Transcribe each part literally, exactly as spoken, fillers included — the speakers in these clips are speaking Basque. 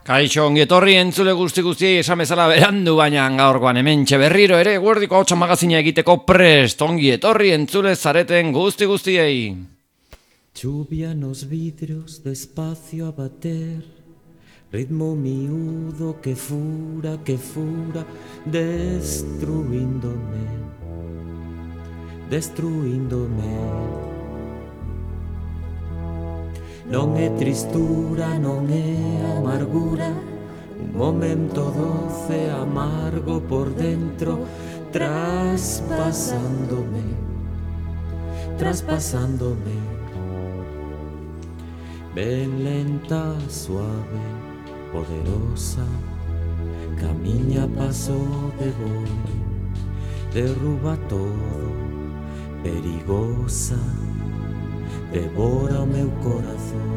Kaixo, ongi etorri entzule guzti guztiei esan bezala berandu, baina gaurkoan hementxe berriro ere Eguerdiko Ahotsa magazina egiteko prest. Ongi etorri entzule zareten guzti guztiei. Lluvia en los vidrios, despacio a bater, ritmo miudo que fura, que fura, destruyéndome, destruyéndome. Non é tristura, non é amargura, un momento doce, amargo por dentro, traspasándome, traspasándome. Ven lenta, suave, poderosa, camiña paso de boi, derruba todo, perigosa, devora o meu corazón.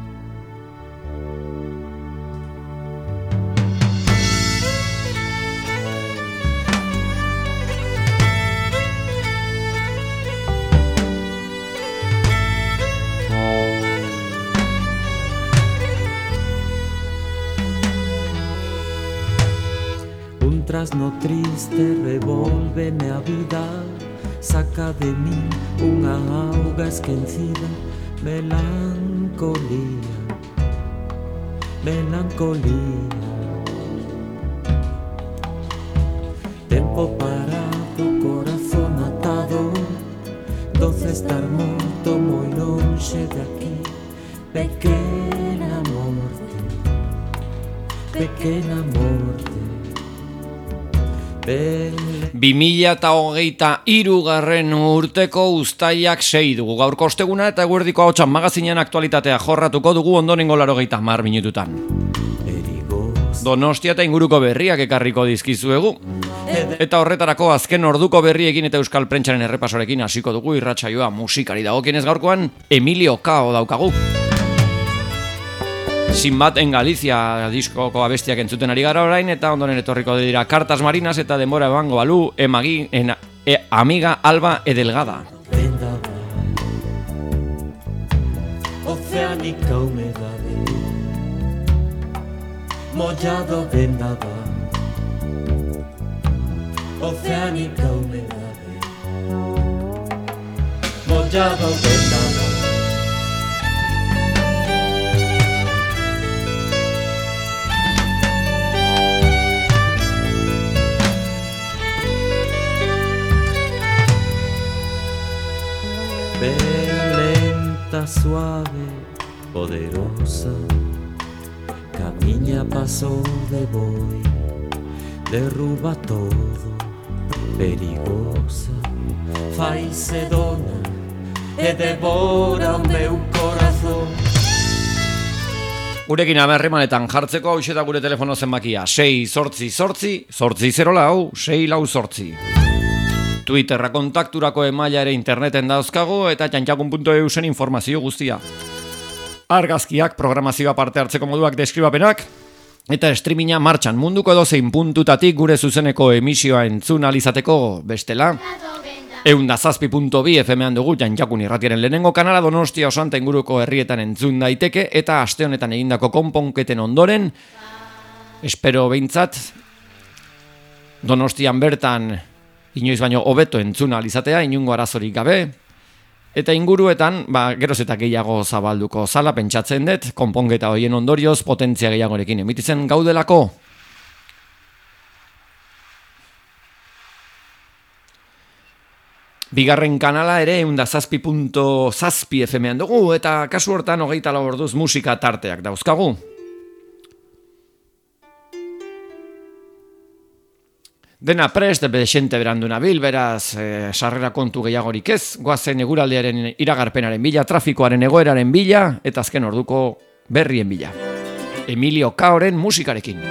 Un trasno triste revólveme a vida, saca de mí unha auga esquecida, melancolía, melancolía. Tempo parado, corazón atado, doce estar morto moi lonxe de aquí. Pequena morte, pequena morte. bi mila hogeita hirugarren urteko uztailak sei dugu gaurko osteguna eta Eguerdiko Ahotsa magazinean aktualitatea jorratuko dugu ondorengo laurogeita hamar minututan. Donostia eta inguruko berriak ekarriko dizkizuegu. Eta horretarako azken orduko berriekin eta euskal prentsaren errepasorekin hasiko dugu irratsaioa. Musikari dagokienez gaurkoan Emilio Cao daukagu. Sin bat en Galicia diskoko abestiak entzuten ari gara orain, eta ondoren etorriko dira Cartas Marinas eta denbora ebango balu emagi, en, e, Amiga Alba Edelgada. Oceánica humedade, mollado vendaval. Oceánica humedade, mollado vendaval. Ven lenta, suave, poderosa, camiña paso de boi, derruba todo, perigosa, faise dona e devora o meu corazón. Gurekin aberremanetan jartzeko hauxe da gure telefono zenbakia sei zortzi zortzi, zortzi zero lau, sei lau zortzi. Twitterra kontakturako emaila ere interneten dauzkago eta txantxakun puntu e u zen informazio guztia. Argazkiak, programazioa parte hartzeko moduak, deskribapenak eta streaminga martxan munduko edozein puntutatik gure zuzeneko emisioa entzun alizateko bestela. Eunda zazpi puntu bi F M-an dugu txantxakun irratiaren lehenengo kanala Donostia osanta inguruko herrietan entzun daiteke eta aste honetan egindako konponketen ondoren espero behintzat Donostian bertan inoiz baino hobeto entzuna alizatea, inungo arazorik gabe, eta inguruetan, ba, geroz eta gehiago zabalduko zala, pentsatzen dut, konponketa horien ondorioz, potentzia gehiagorekin emititzen gaudelako. Bigarren kanala ere, eunda zazpi puntu zazpi F M-an dugu, eta kasu hortan hogeita lau orduz musika tarteak dauzkagu. Dena prest, bedexente berandu nabil, beraz, e, sarrera kontu gehiagorik ez, goazen eguraldearen iragarpenaren bila, trafikoaren egoeraren bila, eta azken orduko berrien bila. Emilio Caoren musikarekin.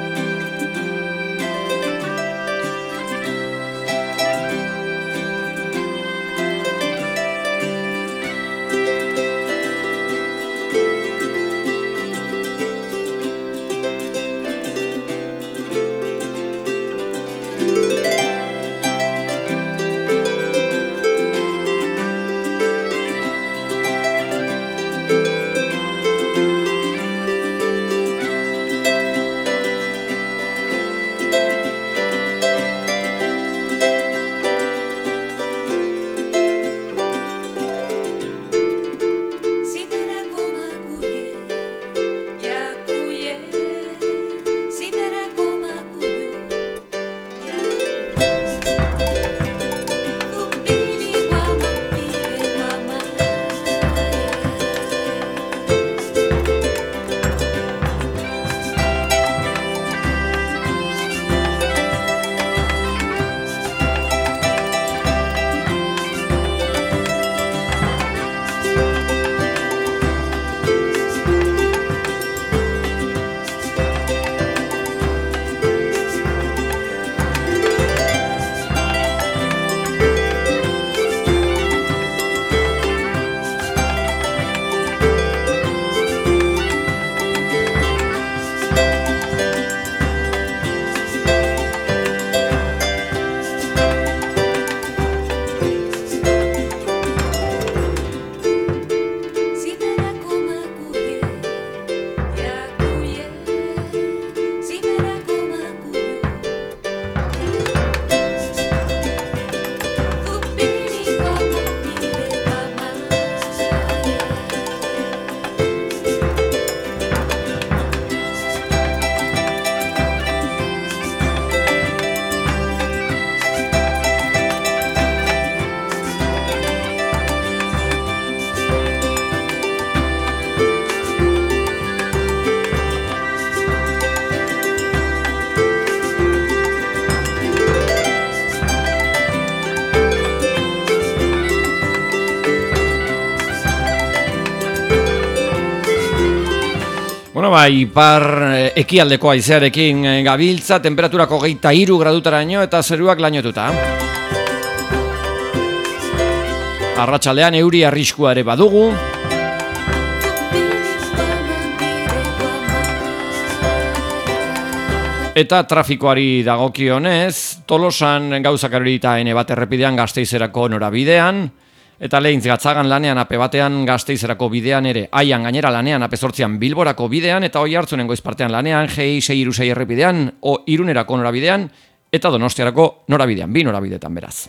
Bueno, ba, ipar eh, ekialdeko haizearekin eh, gabiltza, temperaturako hogeita hiru gradutaraino eta zeruak lainotuta. Arratsaldean euri arriskua ere badugu. Eta trafikoari dagokionez, Tolosan gauzak erorita ene bat errepidean Gasteizerako norabidean, eta Leintz Gatzagan lanean ape batean Gasteizerako bidean ere, Aian gainera lanean ape zortzian Bilborako bidean, eta Oiartzunen goizpartean lanean, G I sei hiru sei errepidean, o Irunerako norabidean, eta Donostiarako norabidean, bi norabidetan beraz.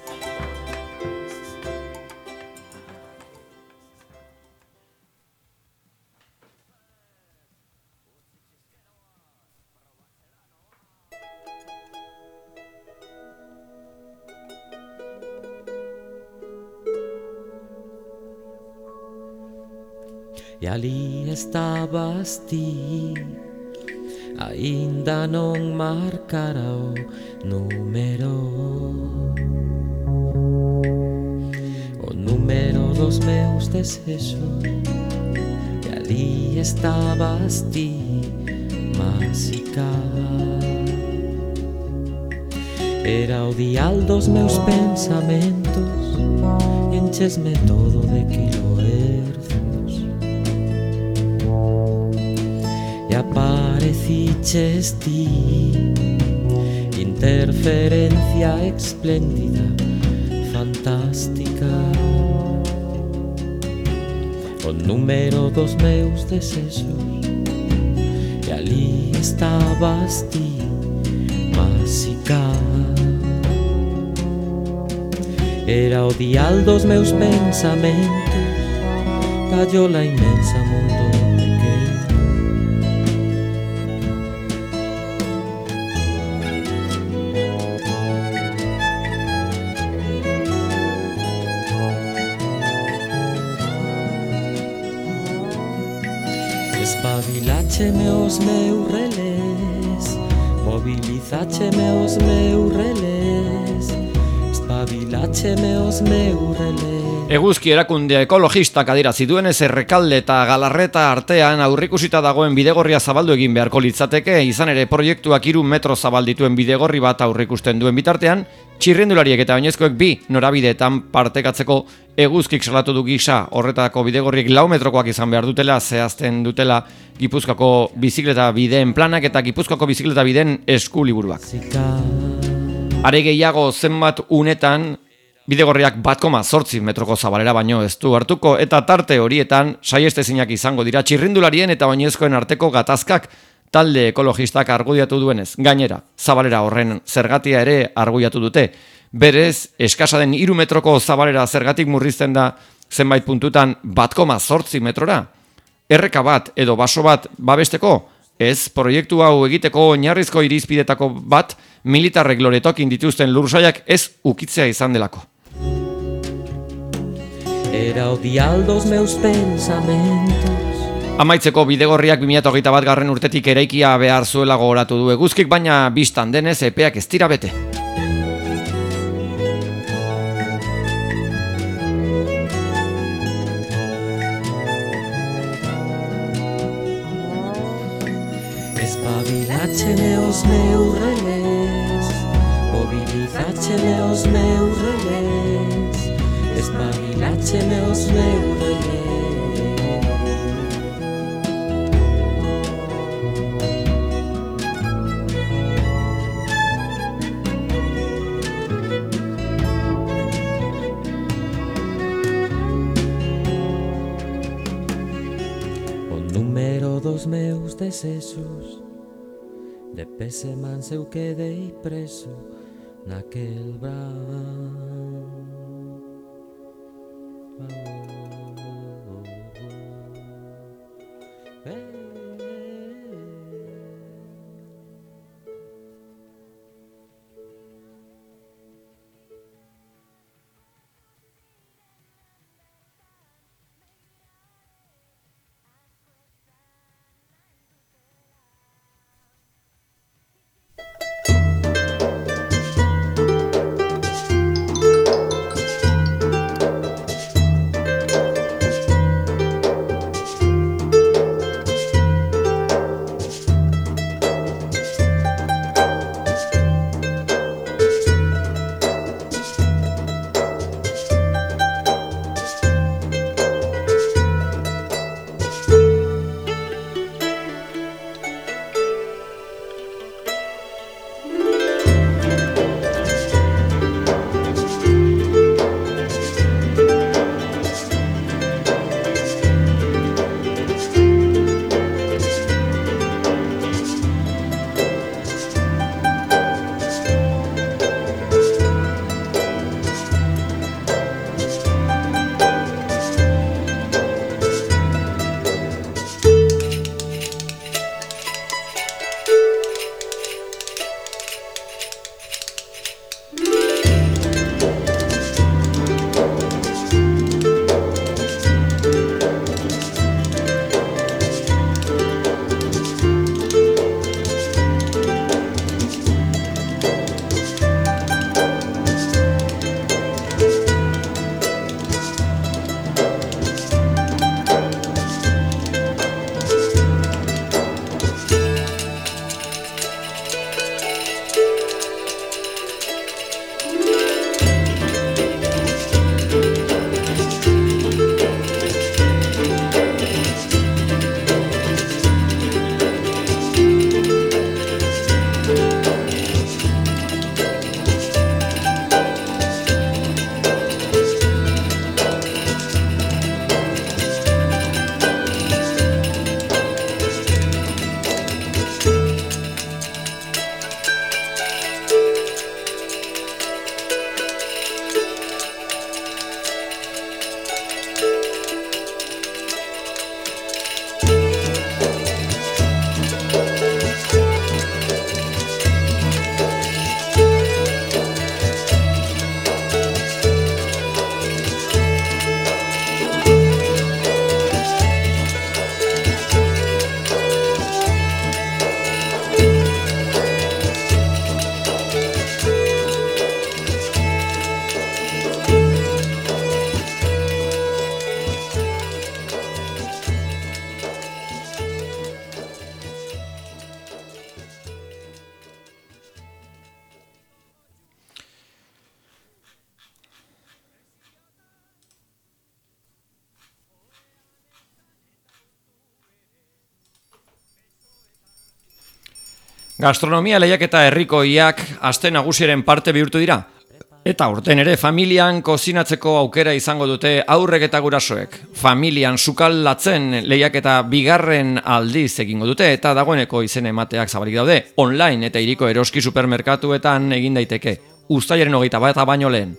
E ali estabas ti, aínda non marcara o número, o número dos meus desexos. E ali estabas ti, máxica. Era o dial dos meus pensamentos, enchesme todo de kilohercios. E apareciches ti, interferencia espléndida, fantástica. O número dos meus desexos, e ali estabas ti, máxica. Era o dial dos meus pensamentos, callola inmensa mundo. Espabilácheme os meus relés, mobilizácheme os meus relés, espabilácheme os meus relés. Eguzki erakunde ekologistak adierazi duenez Errekalde eta Galarreta artean aurrikusita dagoen bidegorria zabaldu egin beharko litzateke, izan ere proiektuak hiru metro zabaldituen bidegorri bat aurrikusten duen bitartean, txirrindulariek eta oinezkoek bi norabideetan partekatzeko eguzkik salatu du gisa horretako bidegorriek lau metrokoak izan behar dutela, zehazten dutela Gipuzkoako bizikleta bideen planak eta Gipuzkoako bizikleta bideen eskuliburuak. Are gehiago zenbat unetan bidegorriak bat koma zortzi metroko zabalera baino ez du hartuko, eta tarte horietan saiestezinak izango dira txirrindularien eta oinezkoen arteko gatazkak, talde ekologistak argudiatu duenez. Gainera, zabalera horren zergatia ere argudiatu dute. Berez, eskasa den hiru metroko zabalera zergatik murrizten da zenbait puntutan bat koma zortzi metrora. Erreka bat edo baso bat babesteko, ez, proiektu hau egiteko oinarrizko irizpidetako bat militarrek loretokin dituzten lursaiak ez ukitzea izan delako. Era o dial dos meus pensamentos. Amaitzeko bidegorriak bi mila hogeita bat garren urtetik eraikia behar zuela gogoratu du eguzkik, baina bistan denez epeak ez dira bete. Espabilácheme os meus relés, mobilizácheme os meus relés, espabilácheme os meus relés. O número dos meus desexos, de pese mans eu quedei preso naquel brao. Gastronomia lehiaketa herrikoiak aste nagusiaren parte bihurtu dira. Eta urten ere familian kozinatzeko aukera izango dute aurrek eta gurasoek. Familian sukaldatzen lehiaketa bigarren aldiz egingo dute eta dagoeneko izen emateak zabalik daude. Online eta hiriko eroski supermerkatuetan egin daiteke. Uztailaren hogeita bat baino lehen.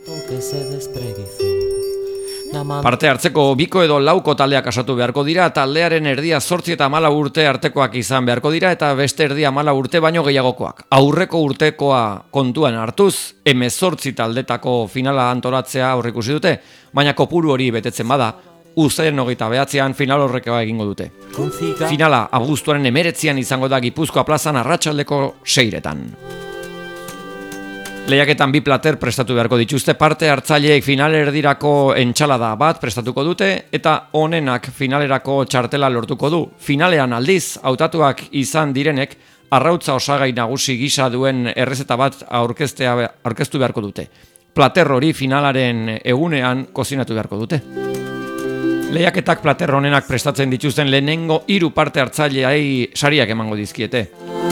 Parte hartzeko biko edo lauko taldeak asatu beharko dira, taldearen erdia zortzi eta hamala urte artekoak izan beharko dira eta beste erdia hamala urte baino gehiagokoak. Aurreko urtekoa kontuan hartuz, hemezortzi taldetako finala antolatzea aurreikusi dute, baina kopuru hori betetzen bada, uztailaren hogeita bederatzian final horrekoa egingo dute. Finala abuztuaren hemeretzian izango da Gipuzkoa plazan arratsaldeko seiretan. Lehiaketan bi plater prestatu beharko dituzte, parte hartzaileek finalerdirako entxalada bat prestatuko dute eta onenak finalerako txartela lortuko du. Finalean aldiz, hautatuak izan direnek arrautza osagai nagusi gisa duen errezeta bat aurkeztea aurkeztu beharko dute. Plater hori finalaren egunean kozinatu beharko dute. Lehiaketak plater onenak prestatzen dituzten lehenengo hiru parte hartzaileei sariak emango dizkiete.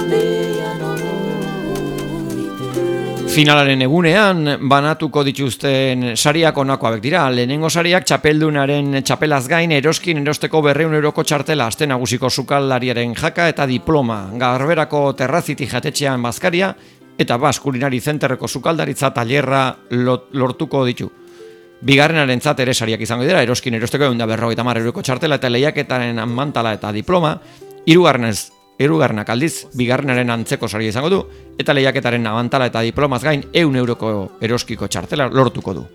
Finalaren egunean banatuko dituzten sariak honako hauek dira. Lehenengo sariak txapeldunaren txapelaz gain eroskin erosteko berrehun euroko txartela aste nagusiko sukaldariaren jaka eta diploma. Garberako terraziti jatetxean bazkaria eta Bas Kulinari Zenterreko sukaldaritza tailerra lortuko ditu. Bigarrenarentzat ere sariak izango dira, eroskin erosteko ehun eta berrogeita hamar euroko txartela eta lehiaketaren mantala eta diploma. Hirugarrenez Hirugarrenak aldiz, bigarrenaren antzeko saria izango du, eta lehiaketaren abantala eta diplomaz gain ehun euroko eroskiko txartela lortuko du.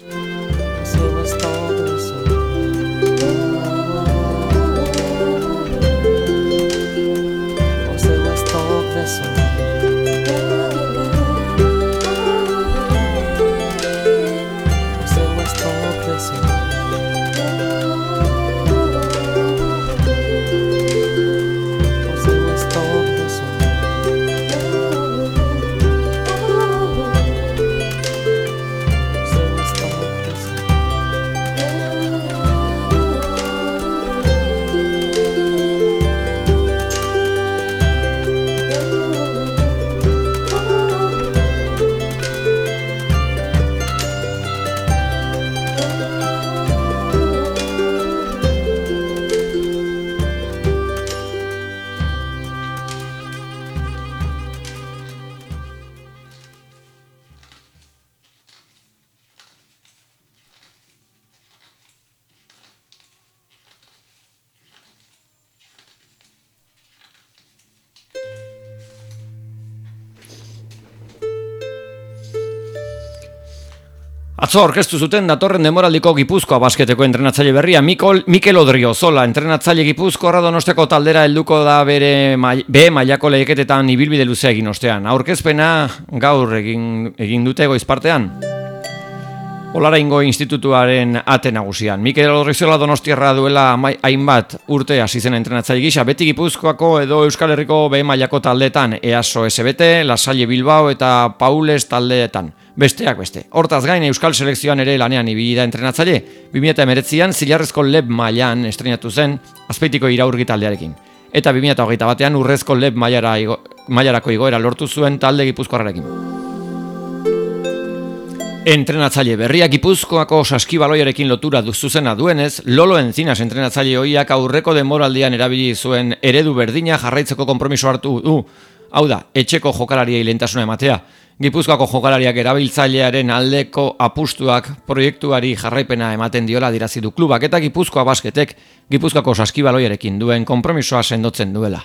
Atzo orkestu zuten datorren demoraldiko Gipuzkoa basketeko entrenatzaile berria Mikol, Mikel Odriozola entrenatzaile Gipuzkoarra Donostiako taldera helduko da bere mai, B mailako lehiaketetan ibilbide luzea egin ostean. Aurkezpena gaur egin, egin dute goizpartean. Olaraingo Institutuaren ate nagusian. Mikel Odriozola Donostiarra duela hainbat urte hasi zen entrenatzaile gisa, beti Gipuzkoako edo Euskal Herriko B mailako taldeetan, EASO S B T, Lasalle Bilbao eta Paules taldeetan. Besteak beste. Hortaz gain Euskal Selekzioan ere lanean ibili da entrenatzaile. bi mila hemeretzian Zilarrezko Leb mailan estrenatu zen Azpeitiko Iraurgi taldearekin. Eta bi mila hogeita batean Urrezko Leb mailara igo, mailarako igoera lortu zuen talde Gipuzkoarrarekin. Entrenatzaile berria Gipuzkoako saskibaloiarekin lotura zuzena duenez, Lolo Encinas entrenatzaile ohiak aurreko denboraldian erabili zuen eredu berdina jarraitzeko konpromiso hartu du. Hau da, etxeko jokalariei lehentasuna ematea. Gipuzkoako jokalariak erabiltzailearen aldeko apustuak proiektuari jarraipena ematen diola adierazi du klubak eta Gipuzkoa basketek Gipuzkoako saskibaloiarekin duen konpromisoa sendotzen duela.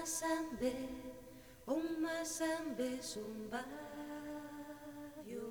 masambe, un masambe zumbayo.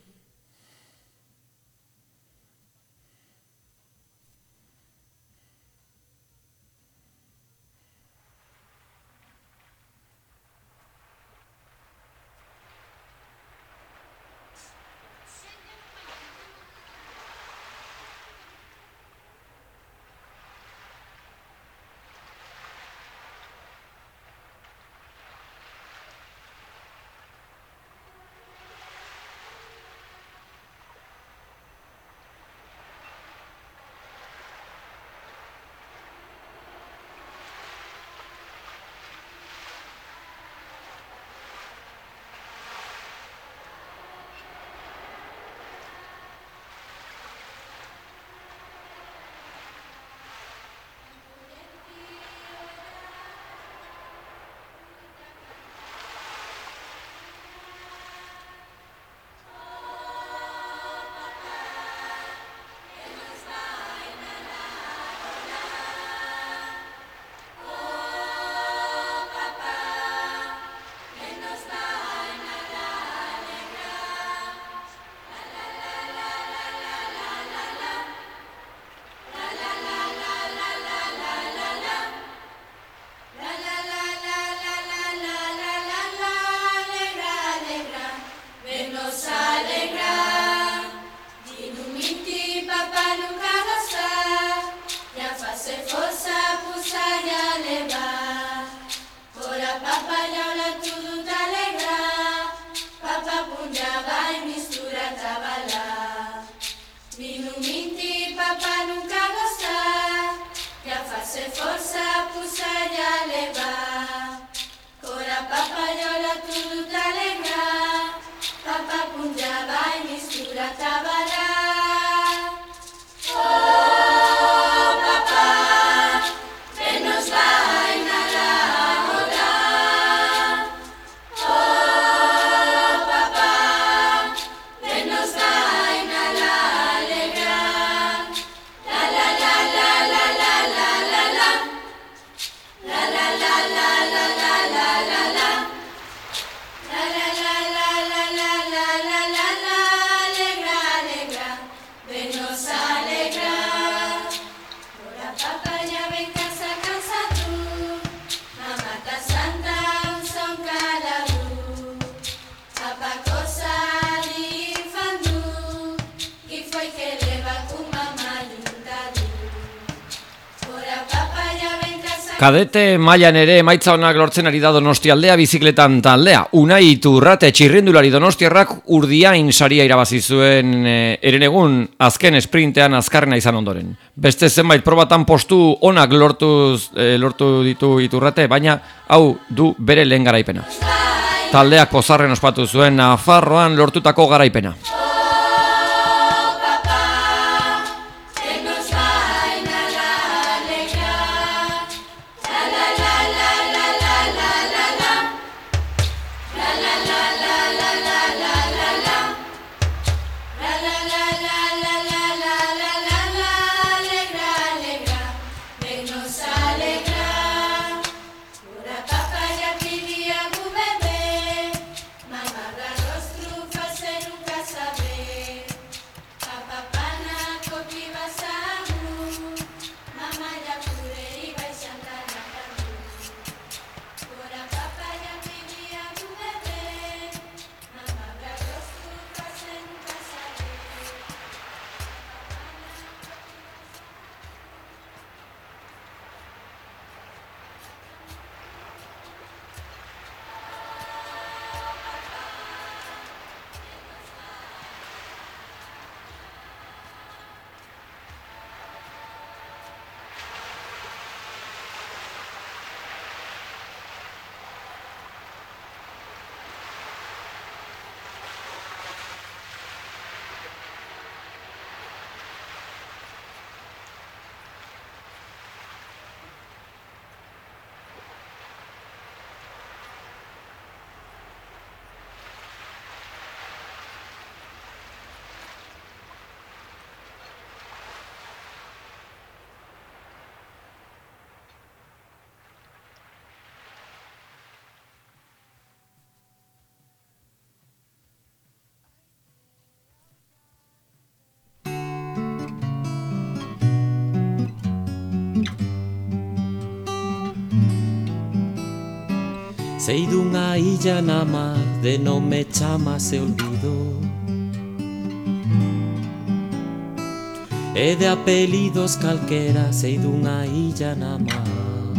Kadete mailan ere emaitza onak lortzen ari da Donostialdea bizikletan taldea. Unai Iturrate txirrindulari donostiarrak Urdiain saria irabazi zuen e, herenegun azken sprintean azkarrena izan ondoren. Beste zenbait probatan postu onak lortu, e, lortu ditu Iturrate, baina hau du bere lehen garaipena. Taldeak pozarren ospatu zuen Nafarroan lortutako garaipena. Mamá, arroz, trufas en un casabe. Sei dunha illa na mar de non me chama se olvidó. E de apelidos calquera sei dunha illa na mar.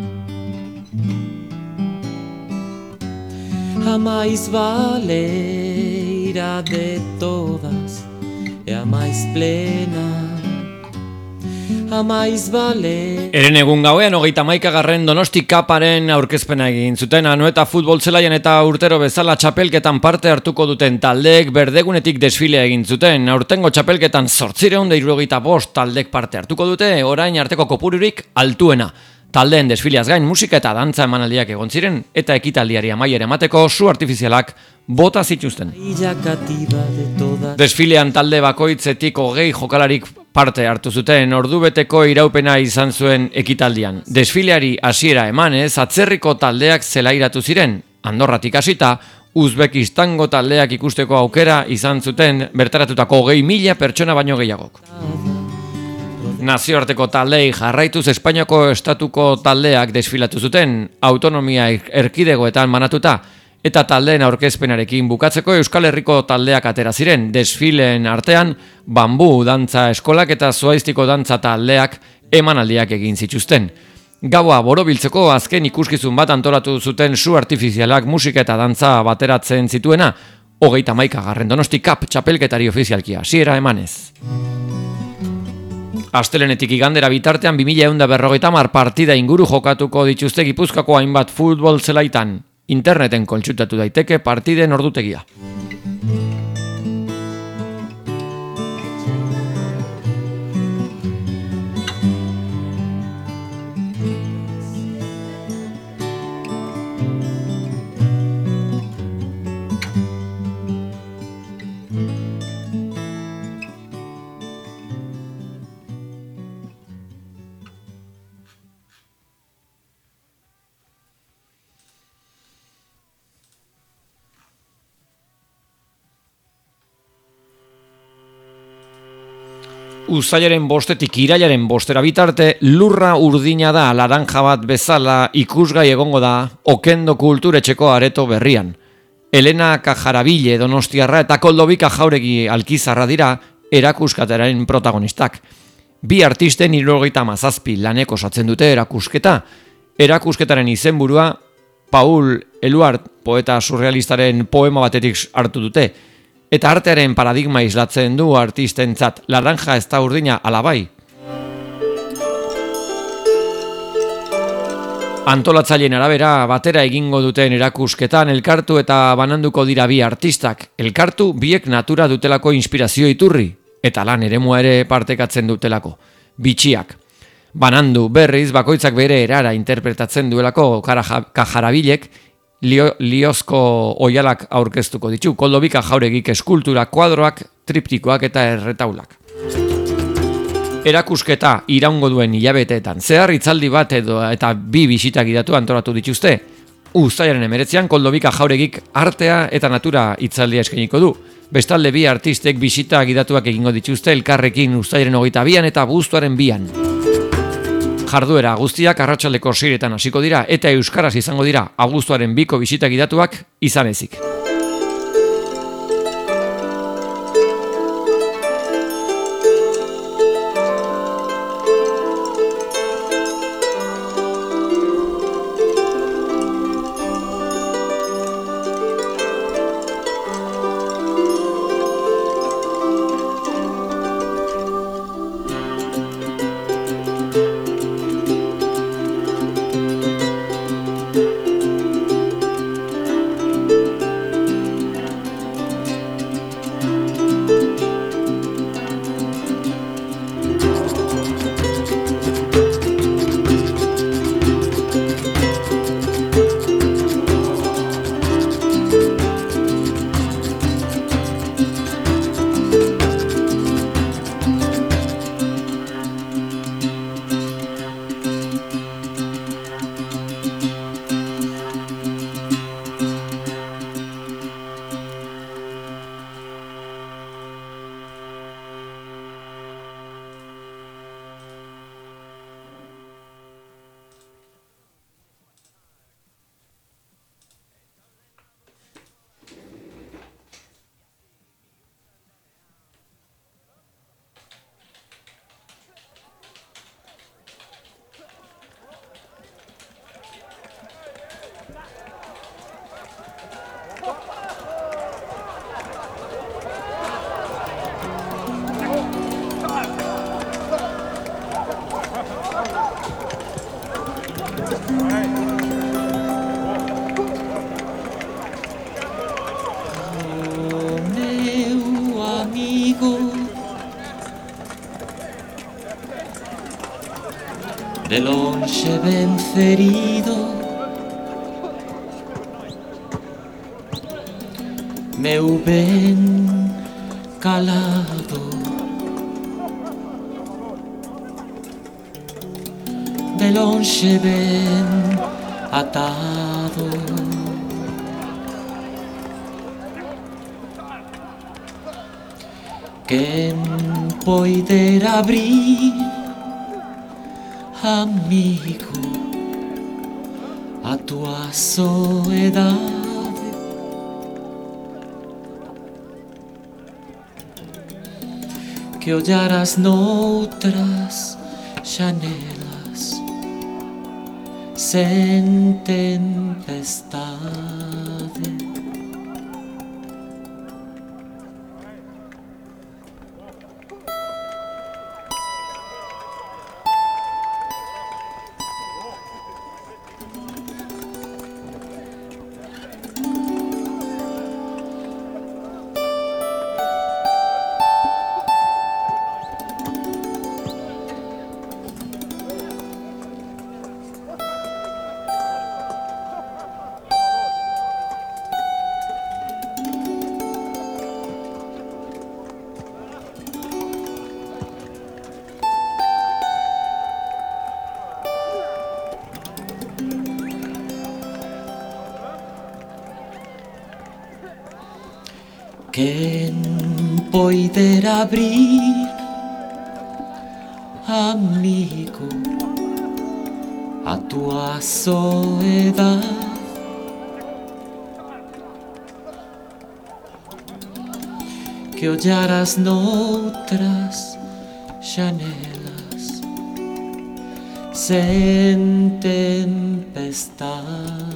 A máis valeira de todas e a máis plena, a máis vale. Eren egun gauean hogeita hamaikagarren Donosti Kaparen aurkezpena egin zuten Anoeta futbol zelaian eta urtero bezala txapelketan parte hartuko duten taldeek berdegunetik desfilea egin zuten. Aurtengo txapelketan zortziehun eta hirurogeita bost taldek parte hartuko dute, orain arteko kopururik altuena. Taldeen desfileaz gain musika eta dantza emanaldiak egon ziren eta ekitaldiari amaiera emateko su artifizialak bota zituzten. Desfilean talde bakoitzetik hogei jokalarik parte hartu zuten, ordubeteko iraupena izan zuen ekitaldian. Desfileari hasiera emanez, atzerriko taldeak zelairatu ziren, Andorratik hasita, Uzbekistango taldeak ikusteko aukera izan zuten bertaratutako hogei mila pertsona baino gehiagok. Nazioarteko taldei jarraituz Espainiako estatuko taldeak desfilatu zuten, autonomia erkidegoetan banatuta, eta taldeen aurkezpenarekin bukatzeko Euskal Herriko taldeak atera ziren. Desfileen artean, bambu dantza eskolak eta zuaiztiko dantza taldeak emanaldiak egin zituzten. Gaua borobiltzeko azken ikuskizun bat antolatu zuten su artifizialak musika eta dantza bateratzen zituena, hogeita hamaikagarren Donosti Cup txapelketari ofizialki hasiera emanez. Astelenetik igandera bitartean bi mila ehun eta berrogeita hamar partida inguru jokatuko dituzte Gipuzkoako hainbat futbol zelaitan. Interneten kontsultatu daiteke partiden ordutegia. Uztailaren bostetik irailaren bostera bitarte, lurra urdina da laranja bat bezala ikusgai egongo da Okendo kulturetxeko areto berrian. Elena Kajarabile Donostiarra eta Koldobika Jauregi Alkizarra dira erakuskataren protagonistak. Bi artisten hirurogeita hamazazpi lanek osatzen dute erakusketa. Erakusketaren izenburua Paul Eluard poeta surrealistaren poema batetik hartu dute. Eta artearen paradigma islatzen du artistentzat, laranja ez da urdina alabai. Antolatzaileen arabera batera egingo duten erakusketan elkartu eta bananduko dira bi artistak. Elkartu biek natura dutelako inspirazio iturri, eta lan eremua ere partekatzen dutelako. Bitxiak. Banandu berriz bakoitzak bere erara interpretatzen duelako Kajarabilek, Lio, liozko oialak aurkeztuko ditu, Koldobika Jauregik eskultura, kuadroak, triptikoak eta erretaulak. Erakusketa iraungo duen hilabeteetan, zehar hitzaldi bat edo eta bi bisita gidatu antolatu dituzte. Uztailaren hemeretzian Koldobika Jauregik artea eta natura hitzaldia eskainiko du. Bestalde bi artistek bisita gidatuak egingo dituzte elkarrekin uztailaren hogeita bian eta abuztuaren bian. Jarduera guztiak arratsaldeko seiretan hasiko dira eta euskaraz izango dira abuztuaren biko bisita gidatuak izan ezik. De longe ben ferido, meu ben calado, de longe ben atado. Quen poidera abrir, amigo, a tua soedade, que olharas noutras janelas sen tempestade. Quen poidera abrir, amigo, a tua soedade, que olharas noutras janelas sen tempestade.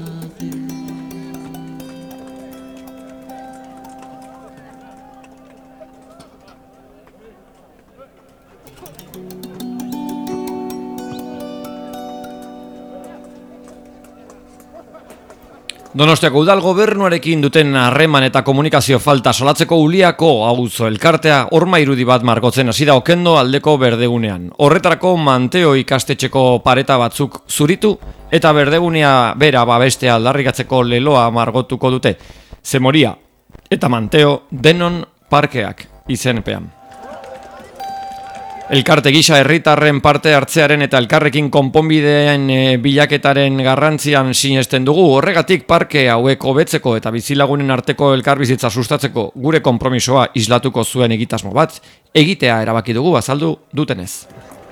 Donostiako udal gobernuarekin duten harreman eta komunikazio falta salatzeko Uliako auzo elkartea horma irudi bat margotzen hasi da Okendo aldeko berdegunean. Horretarako Manteo ikastetxeko pareta batzuk zuritu eta berdegunea bera babestea aldarrikatzeko leloa margotuko dute. Zemoria eta Manteo denon parkeak izenpean. Elkarte gisa herritarren parte hartzearen eta elkarrekin konponbideen e, bilaketaren garrantzian sinesten dugu. Horregatik parke hauek hobetzeko eta bizilagunen arteko elkarbizitza sustatzeko gure konpromisoa islatuko zuen egitasmo bat egitea erabaki dugu azaldu dutenez.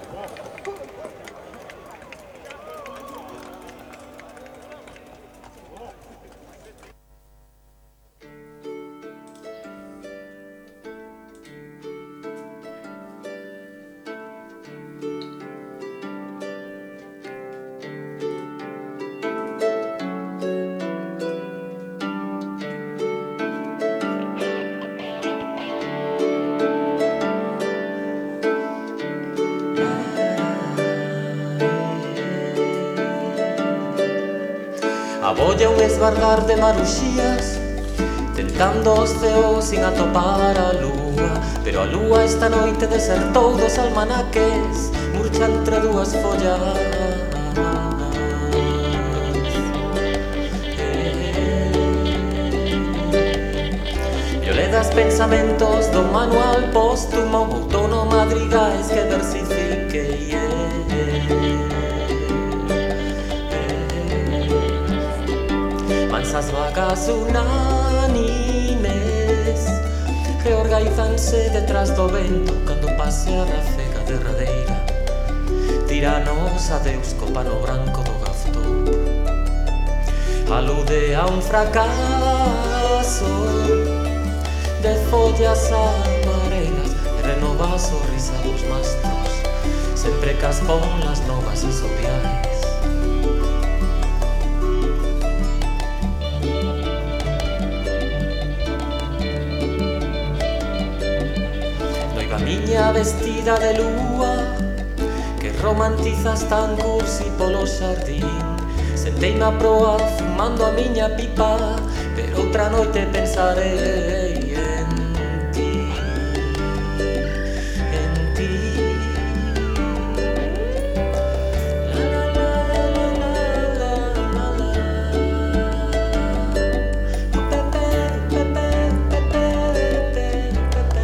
Abolla un esbargar de maruxías, tentando os ceos sin atopar a lúa. Pero a lúa esta noite desertou dos almanaques, murcha entre dúas follas. Violedas pensamentos do manual póstumo, outono madrigais que versifiquei. Mansas vagas unánimes reorgaizanse detrás do vento cando pase a rafega derradeira. Tiranos adeus co pano branco do gafto. Alude a un fracaso de follas amarelas e renova a sonrisa dos mastros, sempre cas polas novas e soviais. Niña vestida de lúa que romantizas tan cursi polo xardín. Senteime a proa fumando a miña pipa, pero outra noite pensarei en ti, en ti. La la la la la la la la. Pepe, pepe, pepe, pepe.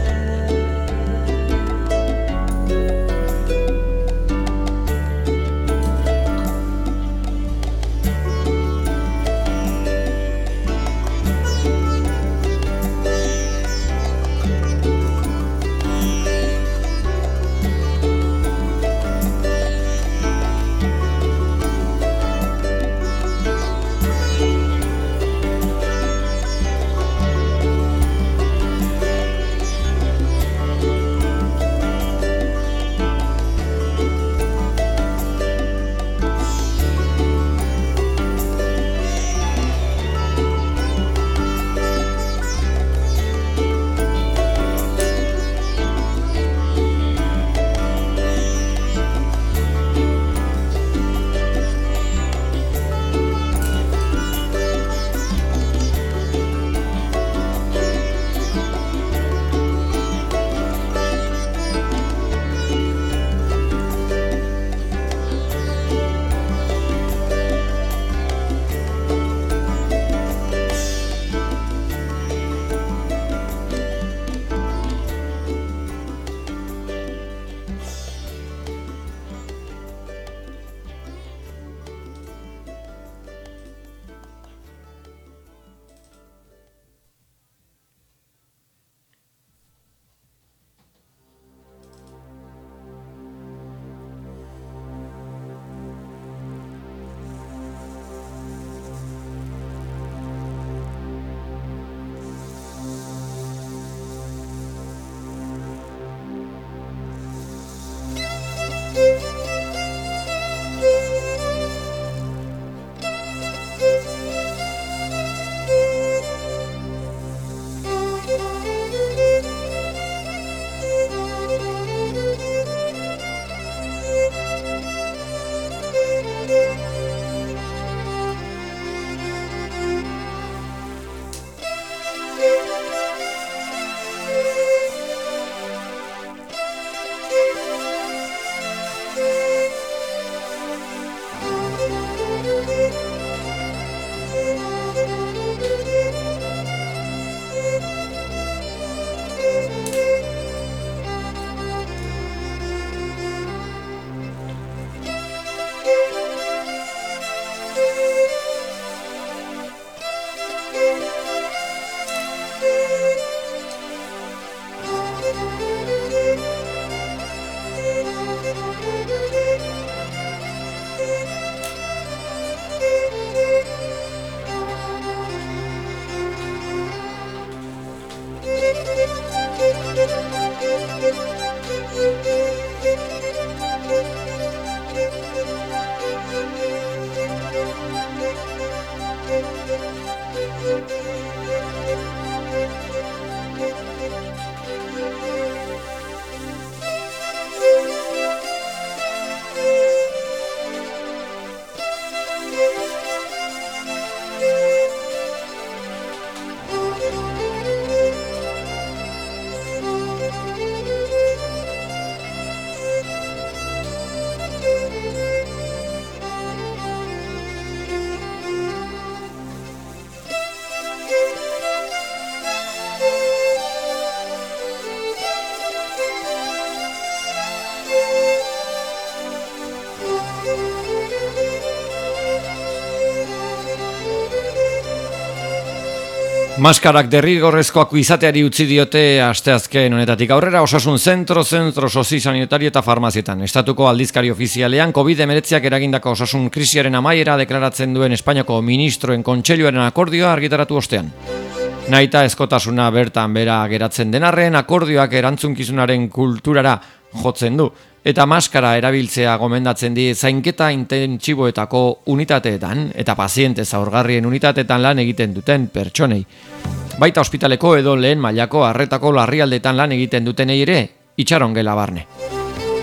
Maskarak derrigorrezkoak izateari utzi diote asteazken honetatik aurrera osasun zentro, zentro sozisanitario eta farmazietan. Estatuko aldizkari ofizialean covid hemeretziak eragindako osasun krisiaren amaiera deklaratzen duen Espainiako ministroen kontseiluaren akordioa argitaratu ostean. Nahita eskotasuna bertan bera geratzen denarren, akordioak erantzunkizunaren kulturara jotzen du, eta maskara erabiltzea gomendatzen die zainketa intentsiboetako unitateetan eta paziente zaurgarrien unitateetan lan egiten duten pertsonei. Baita ospitaleko edo lehen mailako arretako larrialdetan lan egiten dutenei ere itxaron gela barne.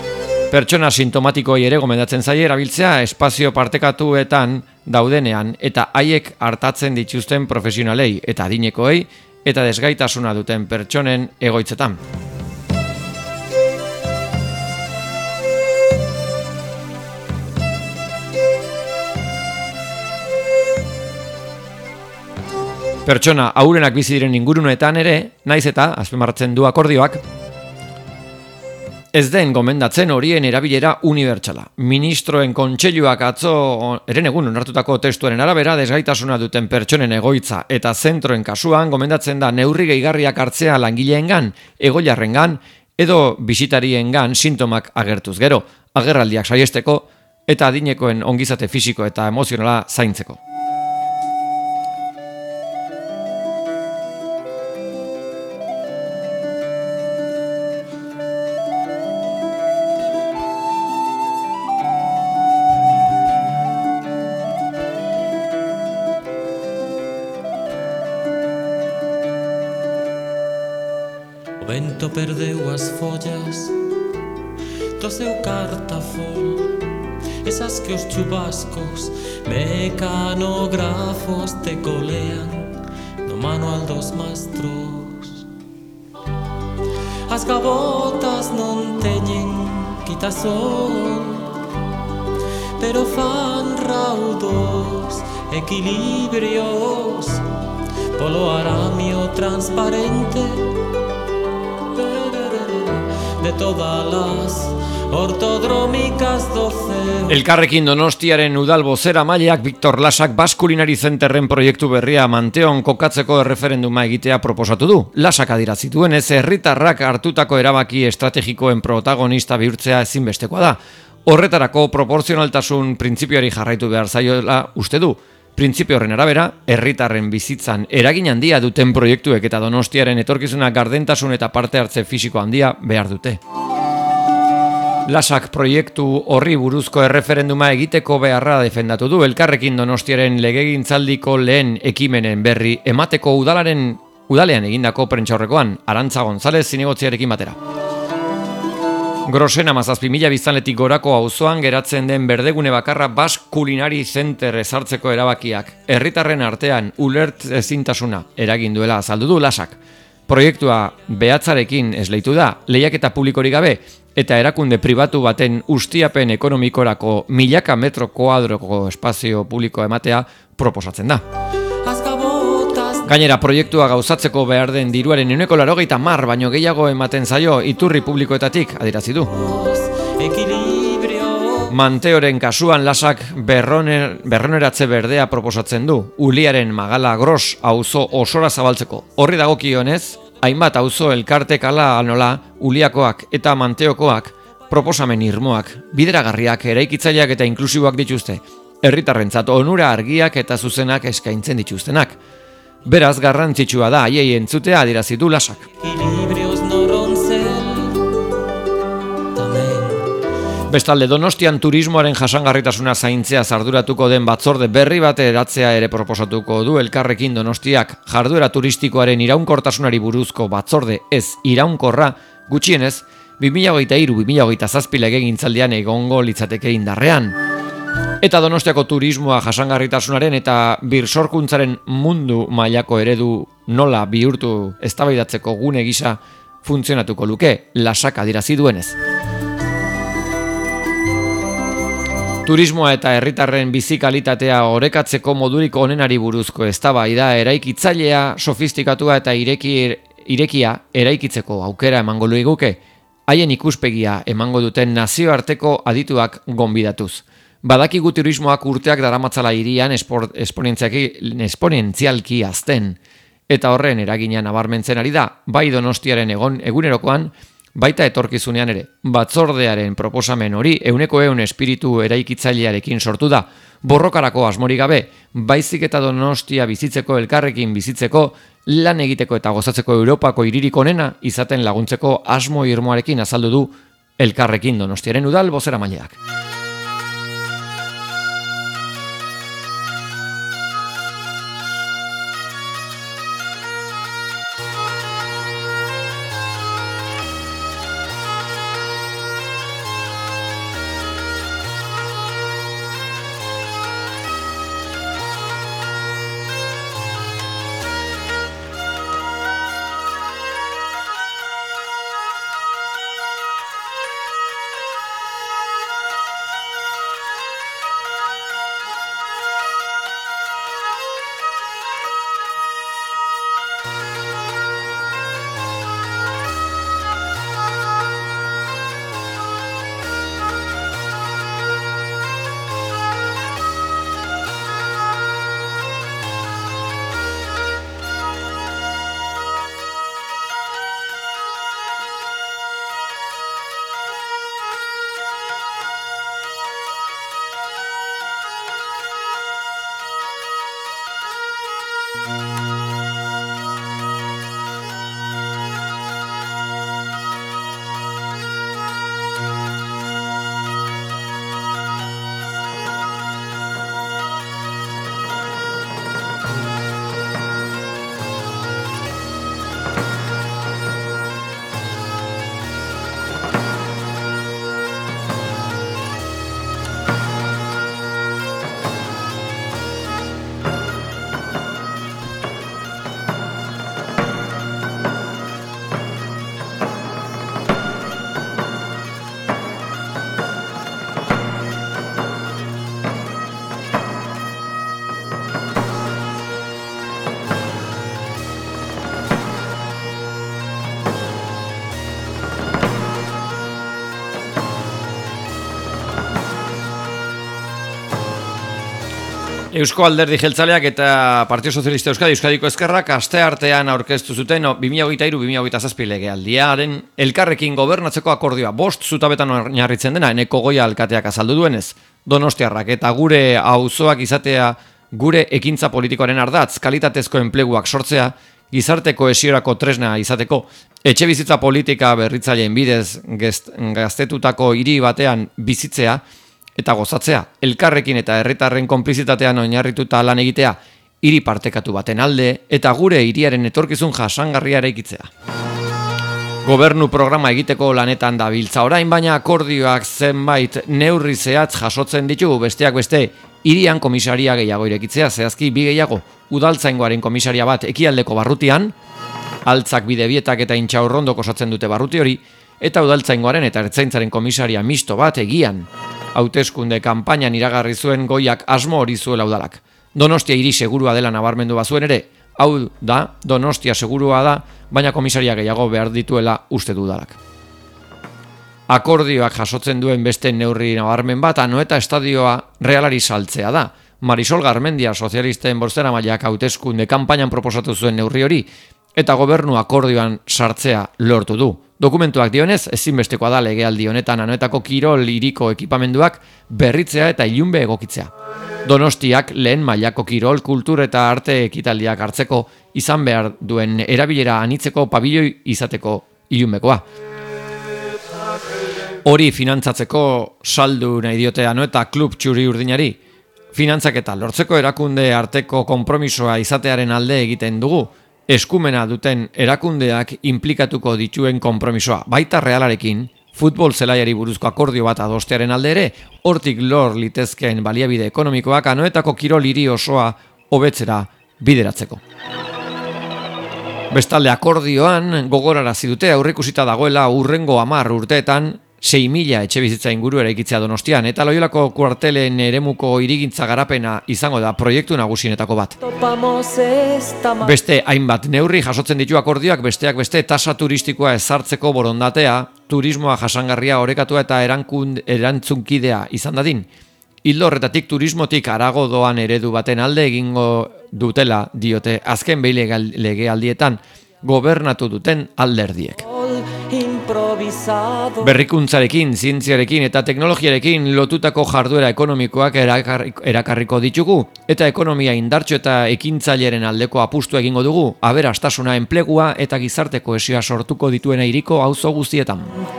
Pertsona sintomatikoei ere gomendatzen zaie erabiltzea espazio partekatuetan daudenean eta haiek hartatzen dituzten profesionalei eta adinekoei eta desgaitasuna duten pertsonen egoitzetan. Pertsona haurenak bizi diren ingurunetan ere, naiz eta azpimarratzen du akordioak, ez den gomendatzen horien erabilera unibertsala. Ministroen kontseiluak atzo herenegun onartutako testuaren arabera desgaitasuna duten pertsonen egoitza eta zentroen kasuan gomendatzen da neurri gehigarriak hartzea langileengan, egoilarrengan edo bisitariengan sintomak agertuz gero, agerraldiak saiesteko eta adinekoen ongizate fisiko eta emozionala zaintzeko. O vento perdeu as follas do seu cartafol, esas que os chubascos mecanógrafos te colean no manual dos mastros. As gavotas non teñen quitasol, pero fan raudos equilibrios polo aramio transparente de todas las ortodrómicas doce. Elkarrekin Donostiaren udal bozeramaileak Victor Lasak Baskulinari Zenterren proiektu berria Manteon kokatzeko erreferenduma egitea proposatu du. Lasak adierazi duenez, herritarrak hartutako erabaki estrategikoen protagonista bihurtzea ezinbestekoa da. Horretarako proportzionaltasun printzipioari jarraitu behar zaiola uste du. Printzipio horren arabera, herritarren bizitzan eragin handia duten proiektuek eta Donostiaren etorkizuna gardentasun eta parte hartze fisiko handia behar dute. Lasak proiektu horri buruzko erreferenduma egiteko beharra defendatu du. Elkarrekin Donostiaren legegintzaldiko lehen ekimenen berri emateko udalaren udalean egindako prentsaurrekoan Arantza González zinegotziarekin batera. Grosen hamazazpi mila biztanletik gorako auzoan geratzen den berdegune bakarra Baskulinari Center ezartzeko erabakiak herritarren artean ulert ezintasuna eragin duela azaldu du Lasak. Proiektua behatzarekin esleitu da, lehiaketa publikorik gabe eta erakunde pribatu baten ustiapen ekonomikorako milaka metro koadroko espazio publikoa ematea proposatzen da. Gainera, proiektua gauzatzeko behar den diruaren ehuneko laurogeita hamar baino gehiago ematen zaio iturri publikoetatik adierazi du. Manteoren kasuan Lasak berroner, berroneratze berdea proposatzen du, Uliaren Magala Gros auzo osora zabaltzeko. Horri dagokionez, hainbat auzo elkartek hala anola Uliakoak eta Manteokoak proposamen irmoak, bideragarriak, eraikitzaileak eta inklusiboak dituzte. Herritarrentzat onura argiak eta zuzenak eskaintzen dituztenak. Beraz, garrantzitsua da haiei entzutea adierazi du Lasak. Bestalde, Donostian turismoaren jasangarritasuna zaintzea arduratuko den batzorde berri bat eratzea ere proposatuko du Elkarrekin Donostiak. Jarduera turistikoaren iraunkortasunari buruzko batzorde ez iraunkorra gutxienez bi mila hogeita hiru bi mila hogeita zazpi legegintzaldian egongo litzateke indarrean. Eta Donostiako turismoa jasangarritasunaren eta birsorkuntzaren mundu mailako eredu nola bihurtu eztabaidatzeko gune gisa funtzionatuko luke, Lasak adierazi duenez. Turismoa eta herritarren bizi kalitatea orekatzeko modurik onenari buruzko eztabaida eraikitzailea, sofistikatua eta ireki, irekia eraikitzeko aukera emango luiguke, haien ikuspegia emango duten nazioarteko adituak gonbidatuz. Badakigu turismoak urteak daramatzala hirian esponentzialki azten, eta horren eragina nabarmentzen ari da, bai Donostiaren egon egunerokoan, baita etorkizunean ere. Batzordearen proposamen hori ehuneko ehun espiritu eraikitzailearekin sortu da, borrokarako asmorik gabe, baizik eta Donostia bizitzeko elkarrekin bizitzeko, lan egiteko eta gozatzeko Europako hiririk onena izaten laguntzeko asmo irmoarekin azaldu du Elkarrekin Donostiaren udal bozeramaileak. Eusko Alderdi Jeltzaleak eta Partido Sozialista Euskadi Euskadiko Ezkerrak asteartean aurkeztu zuten bi mila hogeita hiru bi mila hogeita zazpi legealdiaren elkarrekin gobernatzeko akordioa bost zutabetan oinarritzen dena Eneko Goia alkateak azaldu duenez. Donostiarrak eta gure auzoak izatea gure ekintza politikoaren ardatz, kalitatezko enpleguak sortzea, gizarte kohesiorako tresna izateko, etxebizitza politika berritzaileen bidez gaztetutako hiri batean bizitzea, eta gozatzea, elkarrekin eta herritarren konplizitatean oinarrituta lan egitea, hiri partekatu baten alde, eta gure hiriaren etorkizun jasangarria eraikitzea. Gobernu programa egiteko lanetan dabiltza orain, baina akordioak zenbait neurri zehatz jasotzen ditugu, besteak beste, hirian komisaria gehiago irekitzea, zehazki bi gehiago, udaltzaingoaren komisaria bat ekialdeko barrutian, altzak bidebietak eta intxaurrondok osatzen dute barruti hori, eta udaltzaingoaren eta ertzaintzaren komisaria misto bat egian. Hauteskunde kanpainan iragarri zuen Goiak asmo hori zuela udalak. Donostia hiri segurua dela nabarmendu bazuen ere, hau da, Donostia segurua da, baina komisaria gehiago behar dituela uste du udalak. Akordioak jasotzen duen beste neurri nabarmen bat, Anoeta estadioa realari saltzea da. Marisol Garmendia sozialisten bozeramaileak hauteskunde kanpainan proposatu zuen neurri hori, eta gobernu akordioan sartzea lortu du. Dokumentuak dionez, ezinbestekoa da legealdi honetan Anoetako kirol hiriko ekipamenduak berritzea eta ilunbe egokitzea. Donostiak lehen mailako kirol, kultur eta arte ekitaldiak hartzeko izan behar duen erabilera anitzeko pabiloi izateko ilunbekoa. Hori finantzatzeko saldu nahi diote Anoeta klub txuri urdinari. Finantzak eta lortzeko erakunde arteko konpromisoa izatearen alde egiten dugu, eskumena duten erakundeak inplikatuko dituen konpromisoa, baita Realarekin, futbol zelaiari buruzko akordio bat adostearen alde ere, hortik lor litezkeen baliabide ekonomikoak Anoetako kirol hiri osoa hobetzera bideratzeko. Bestalde akordioan gogorarazi dute aurreikusita dagoela urrengo hamar urteetan sei mila etxe bizitza inguru eraikitzea Donostian, eta Loiolako kuartelen eremuko hirigintza garapena izango da proiektu nagusienetako bat. Beste hainbat neurri jasotzen ditu akordioak, besteak beste tasa turistikoa ezartzeko borondatea, turismoa jasangarria orekatua eta erankun, erantzunkidea izan dadin. Hildo horretatik turismotik harago doan eredu baten alde egingo dutela diote azken behi legealdietan gobernatu duten alderdiek. Berrikuntzarekin, zientziarekin eta teknologiarekin lotutako jarduera ekonomikoak erakarriko ditugu, eta ekonomia indartxo eta ekintzaileren aldeko apustu egingo dugu, aberastasuna, enplegua eta gizarte kohesioa sortuko dituena hiriko auzo guztietan.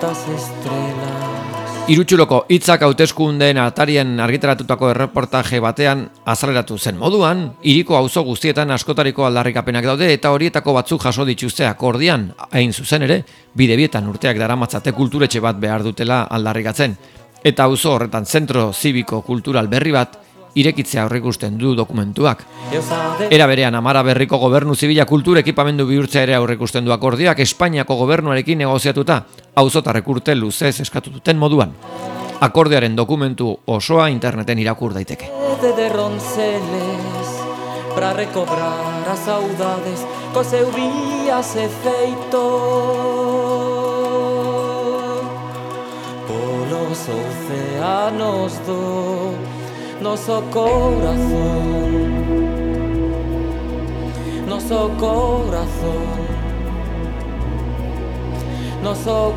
Irutxuloko hitzak hauteskundeen atarien argitaratutako erreportaje batean azaleratu zen moduan, hiriko auzo guztietan askotariko aldarrikapenak daude eta horietako batzuk jaso dituzte akordian, hain zuzen ere, bidebietan urteak daramatzate kulturetxe bat behar dutela aldarrikatzen, eta auzo horretan zentro zibiko kultural berri bat irekitzea aurreikusten du dokumentuak. Era berean Amara Berriko gobernu zibila kultur ekipamendu bihurtzea ere aurreikusten du akordioak Espainiako gobernuarekin negoziatuta, auzotarrek urte luzez eskatu duten moduan. Akordioaren dokumentu osoa interneten irakur daiteke. Para recobrar as saudades co seu día se feito polos océanos do noso corazón, noso corazón, noso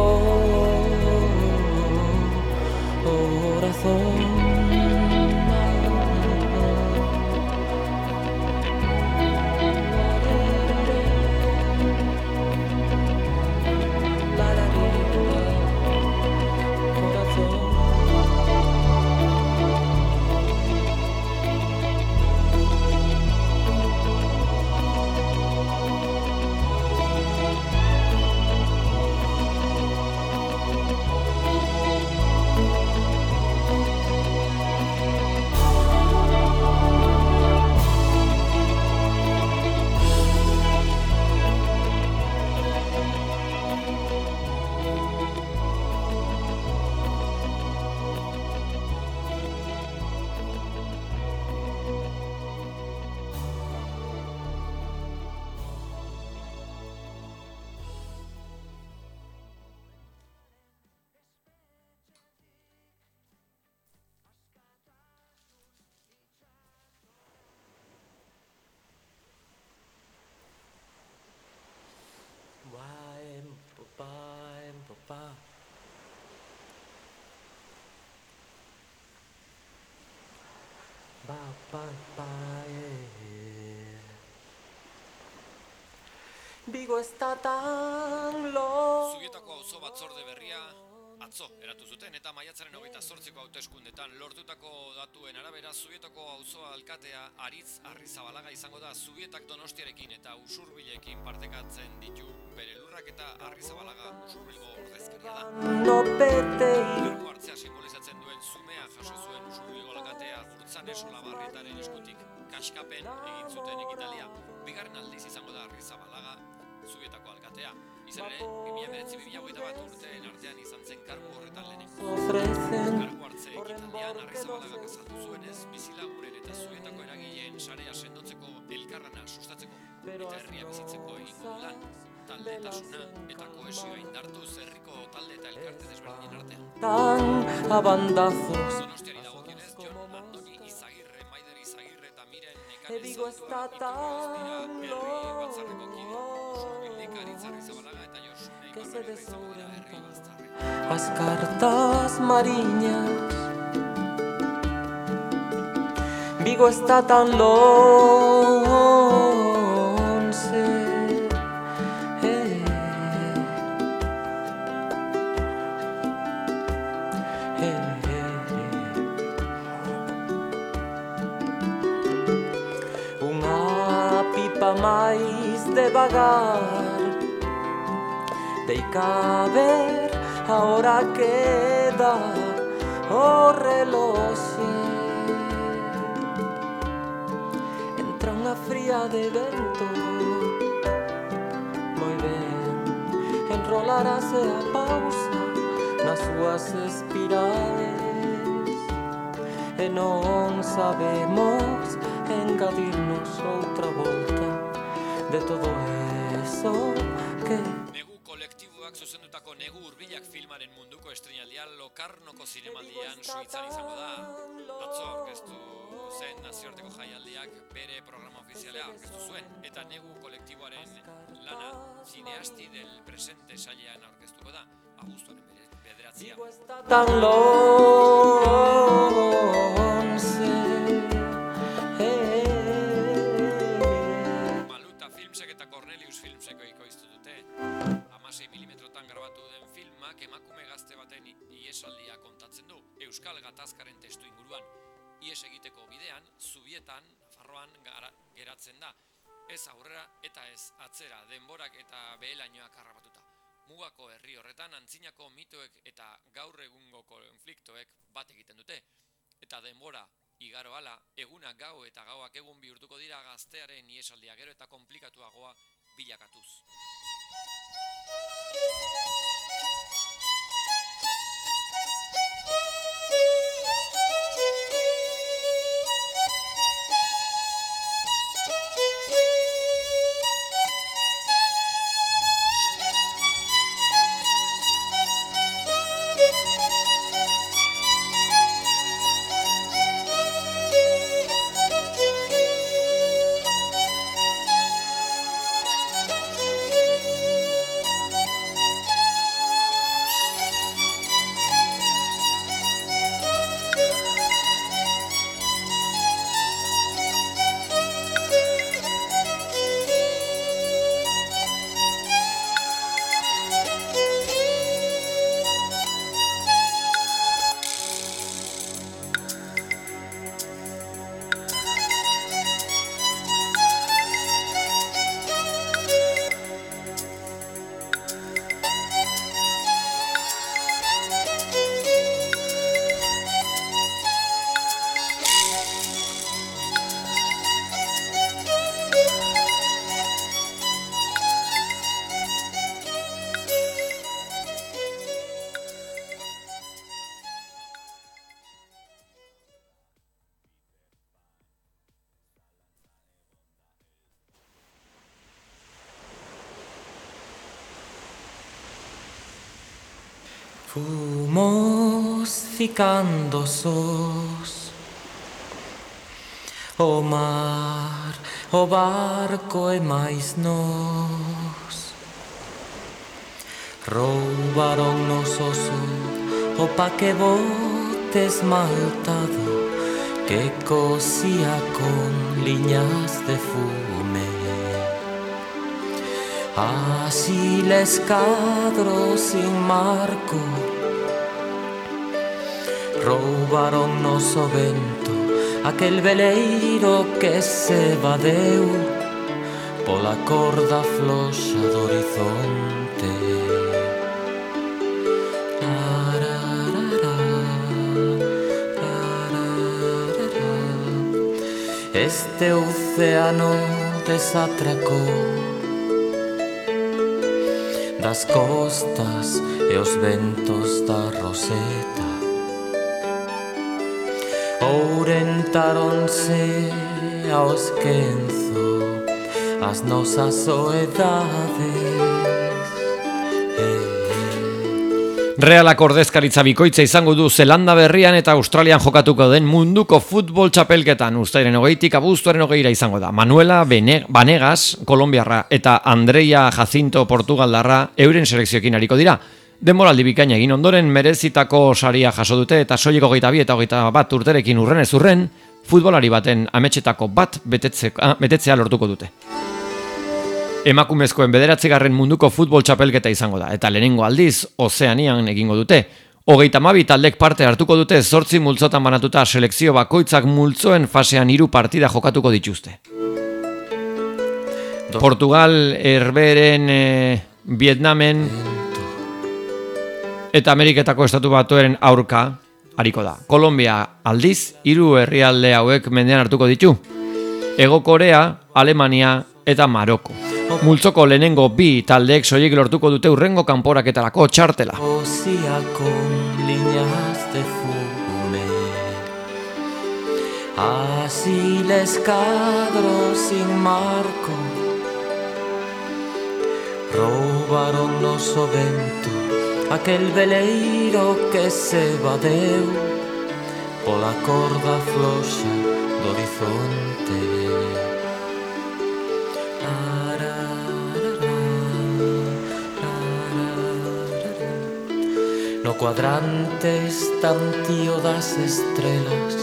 corazón. Ba, ba, ba, eh. Vigo está tan loco. Zubietako auzo batzorde berria atzo eratu zuten eta maiatzaren hogeita zortziko hauteskundetan lortutako datuen arabera Zubietako auzoa alkatea Aritz Arrizabalaga izango da. Zubietak Donostiarekin eta Usurbilekin partekatzen ditu bere lurrak eta Arrizabalaga Usurbilgo ordezkaria da. No pete Kargu hartzea simbolizatzen duen zumea jaso zuen Usurbilgo alkatea Zurtzane Solabarrietaren eskutik kaskapen egin zuten ekitaldia. Bigarren aldiz izango da Arrizabalaga Zubietako alkatea. Izan ere, bi mila hemeretzi bi mila hogeita bat urteen artean izan zen kargu horretan lehenengo. ofrecen Kargu hartze ekitaldian Arrizabalaga azaldu zuenez, bizilagunen eta Zubietako eragileen sarea sendotzeko, elkarrana sustatzeko eta herria bizitzeko egingo du lan. Taldetasuna eta kohesioa indartuz herriko talde eta elkarte desberdinen artean. tan a bandazos. Donostiari dagokionez, Jon Andoni Izagirre, Maider Izagirre eta Miren E Vigo Nekane está Zaldua tan herri batzarreko kide. loco Usurbildik Aritz Arrizabalaga eta Josune que se Ibarra izango dira herri desorienta. bazterrean. As cartas mariñas. Vigo está tan lonce. Eh, eh, eh. Unha pipa máis devagar. Dei caber a hora que dá o reloxe. Entra unha fría de vento. Moi ben, enrolarase a pausa nas súas espirales. E non sabemos engadirnos outra volta de todo eso que Negu kolektiboak zuzendutako Negu Hurbilak filmaren munduko estreinaldia Lokarnoko zinemaldian Suitzan izango da. Atzo aurkeztu zen nazioarteko jaialdiak bere programa ofiziala aurkeztu zuen eta Negu kolektiboaren lana Cineasti del Presente sailean aurkeztuko da. Abuztuaren bederatzian. Vigo está tan lonce. Eh, Maluta Filmsek eta Cornelius Filmsek ekoiztu dute. hamasei milimetrotan grabatu den filmak emakume gazte baten iesaldia kontatzen du. Euskal gatazkaren testu inguruan. Ies egiteko bidean, Zubietan, Nafarroan gara, geratzen da. Ez aurrera eta ez atzera, denborak eta behelainoak harrapatuta. Mugako herri horretan antzinako mitoek eta gaur egungo konfliktoek bat egiten dute. Eta denbora igaro hala, eguna gau eta gauak egun bihurtuko dira gaztearen iesaldia gero eta komplikatuagoa bilakatuz. Fomos ficando sós. O mar, o barco e máis nós. Roubaronnos o sol, o paquebote esmaltado que cosía con líneas de fume. Así l'escadro sin marco roubaron noso vento, aquel veleiro que se vadeu pola corda floxa do horizonte. Este océano desatracou das costas e os ventos da roseta orientaronse ao esquenzo as nosas soedades. Realak ordezkaritza bikoitza izango du Zelanda Berrian eta Australian jokatuko den munduko futbol txapelketan. Uztaiaren hogeitik abuztuaren hogeira izango da. Manuela Banegas, kolombiarra, eta Andrea Jacinto, portugaldarra, euren selekzioekin ariko dira. Denboraldi bikaina egin ondoren merezitako saria jaso dute eta soilik hogeita bi eta hogeita bat urterekin urrenez urren, futbolari baten ametsetako bat betetzea, betetzea lortuko dute. Emakumezkoen bederatzigarren munduko futbol txapelketa izango da, eta lehenengo aldiz Ozeanian egingo dute. Hogeita hamabi taldek parte hartuko dute, zortzi multzotan banatuta selekzio bakoitzak multzoen fasean hiru partida jokatuko dituzte. Portugal, Herberen, e, Vietnamen eta Ameriketako estatu batuen aurka hariko da. Kolombia aldiz, hiru herrialde hauek mendean hartuko ditu. Hego Korea, Alemania eta Maroko. Multzoko lehenengo bi taldeek soilik lortuko dute urrengo kanporaketarako txartela. Cosía con líneas de fume. Así l'escadro sin marco roubaron noso vento, aquel veleiro que se vadeu pola corda floxa do horizonte. No cuadrante estantío das estrelas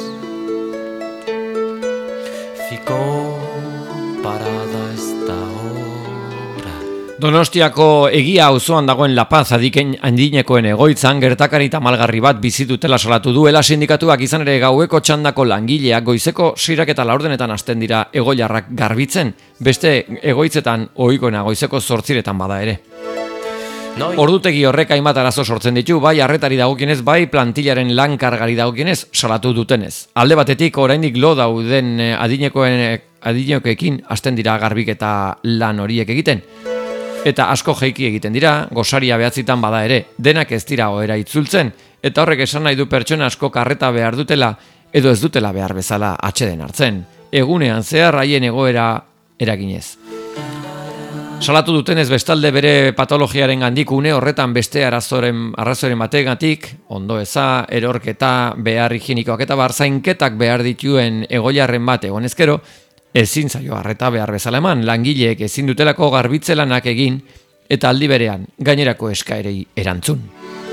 ficou parada esta hora. Donostiako Egia auzoan dagoen La Paz adiken handinekoen egoitzan gertakari tamalgarri bat bizi dutela salatu duela sindikatuak, izan ere gaueko txandako langileak goizeko seirak eta laurdenetan hasten dira egoilarrak garbitzen, beste egoitzetan ohikoena goizeko zortziretan bada ere. Ordutegi horrek hainbat arazo sortzen ditu, bai arretari dagokienez, bai plantillaren lan kargari dagokienez salatu dutenez. Alde batetik oraindik lo dauden adinekoen adinekoekin hasten dira garbiketa lan horiek egiten. Eta asko jeiki egiten dira, gosaria behatzitan bada ere, denak ez dira ohera itzultzen, eta horrek esan nahi du pertsona asko karreta behar dutela, edo ez dutela behar bezala atxeden hartzen. Egunean zehar haien egoera eraginez. Salatu dutenez bestalde bere patologiaren gandik une horretan beste arazoren, arrazoren bategatik, ondo eza, erorketa, behar higienikoak eta barzainketak behar dituen egoilarren bat egonezkero, ezin zaio arreta behar bezala eman, langileek ezin dutelako garbitzelanak egin eta aldi berean gainerako eskaerei erantzun.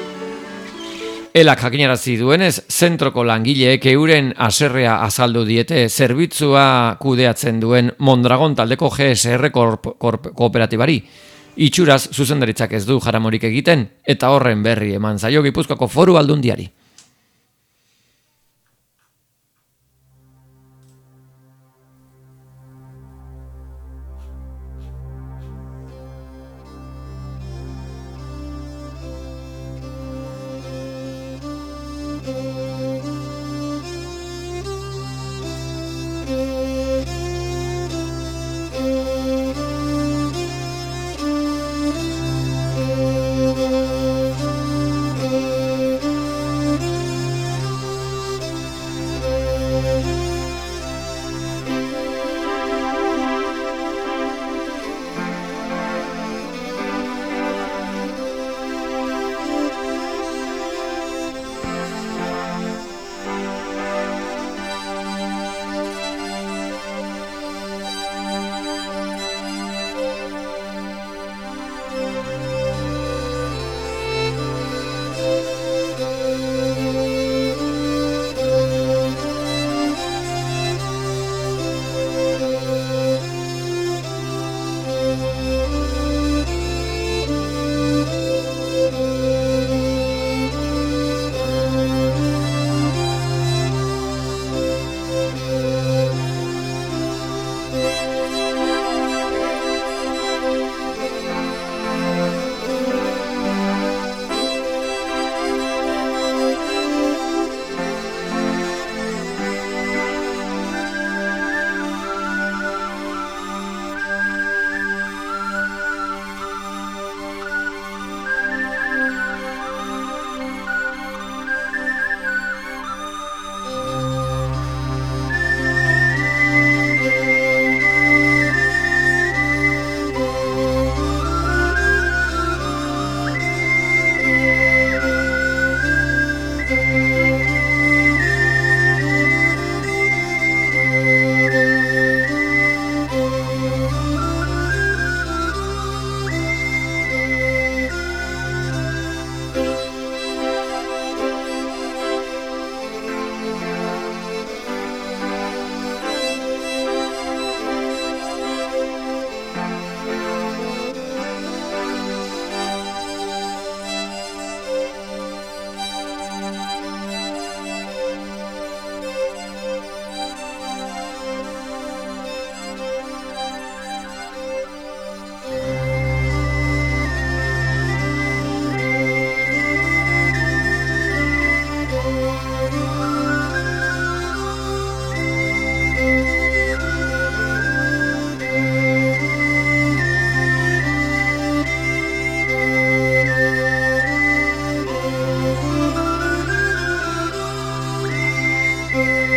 Elak jakinarazi duenez, zentroko langileek euren haserrea azaldu diete zerbitzua kudeatzen duen Mondragon taldeko G S R kooperatibari. Itxuraz zuzendaritzak ez du jaramorik egiten eta horren berri eman zaio Gipuzkoako Foru Aldundiari.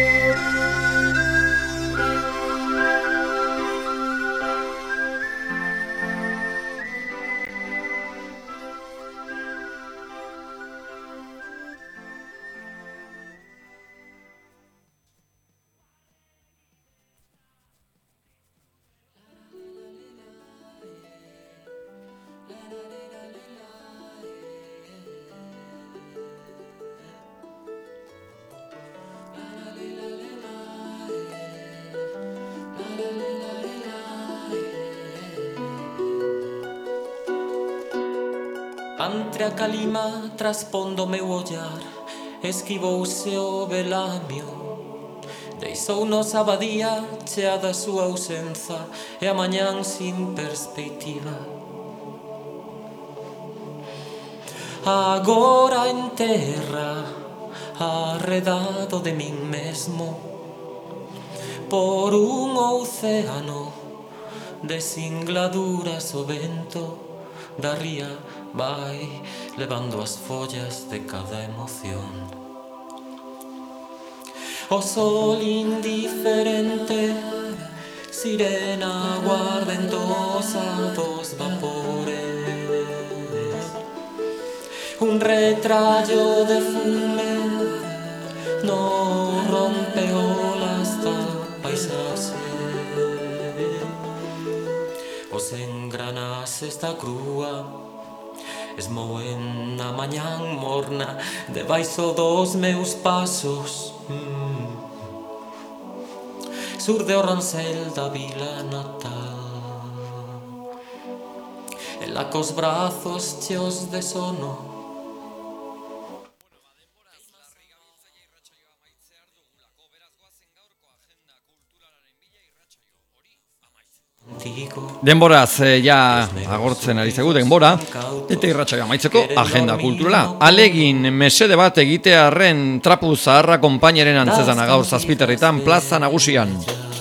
Entre a calima traspondo meu ollar, esquivouse o velamio. Deixounos a abadía chea da súa ausenza e a mañán sin perspectiva. Agora en terra, arredado de min mesmo, por un océano de singladuras o vento da ría vai levando as follas de cada emoción. O sol indiferente, sirena guardentosa dos vapores, un retrayo de fume no rompe olas da paisaxe. Os engranases da crúa esmoen a mañán morna debaixo dos meus pasos. mm. Sur de Orrancel da vila natal, ela cos brazos cheos de sono. Denboraz, eh, ja agortzen ari zegu denbora, eta irratsaioa amaitzeko agenda kulturala. Alegin mesede bat egitearren trapu zaharra konpaineren antzezana gaur Zazpiterritan plaza nagusian.